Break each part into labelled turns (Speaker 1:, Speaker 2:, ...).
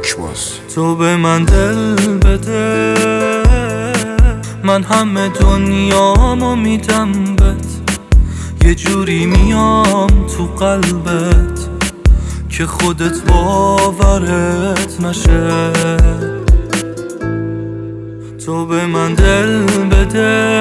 Speaker 1: باز.
Speaker 2: تو به من دل بده، من همه دنیامو میدم بهت. یه جوری میام تو قلبت که خودت باورت نشه. تو به من دل بده،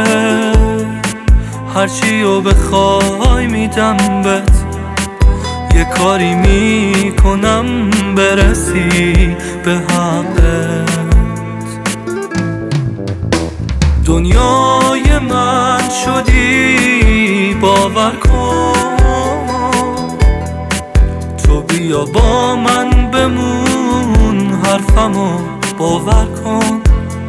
Speaker 2: هرچی رو بخوای میدم بهت. یه کاری میکنم برسی به حقت. دنیای من شدی باور کن، تو بیا با من بمون، حرفمو باور کن.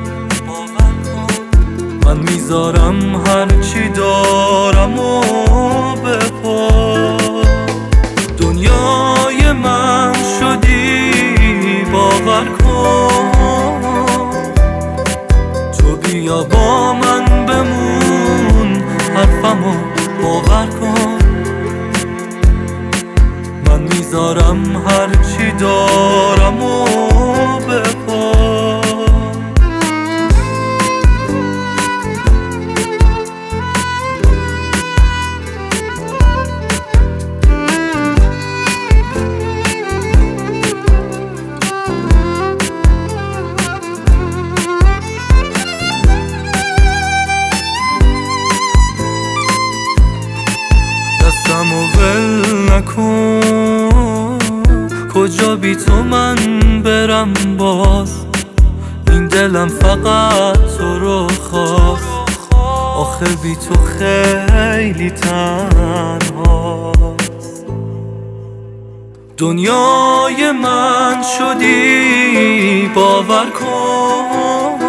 Speaker 2: من میذارم هرچی دارم و بپا. دنیای من شدی باور کن، تو بیا با من بمون، حرفمو باور کن. من میذارم هرچی دارم و بپا. دستمو ول نکن، کجا بی تو من برم باز. این دلم فقط تو رو خواست، آخه بی تو خیلی تنهاست. دنیای من شدی باور کن،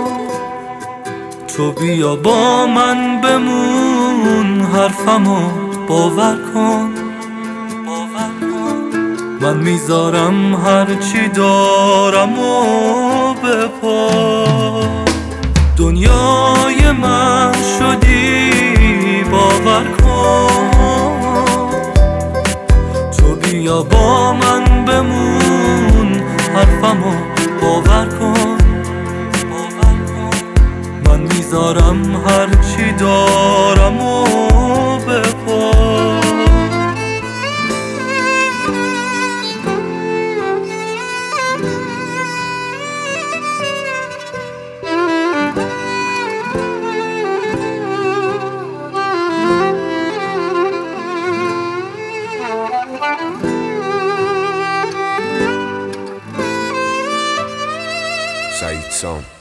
Speaker 2: تو بیا با من بمون، حرفمو باور کن. من میذارم هرچی دارم و بپا. دنیای من شدی باور کن، تو بیا با من بمون، حرفمو باور کن. من میذارم هرچی دارم و بپا.
Speaker 1: سعید سام.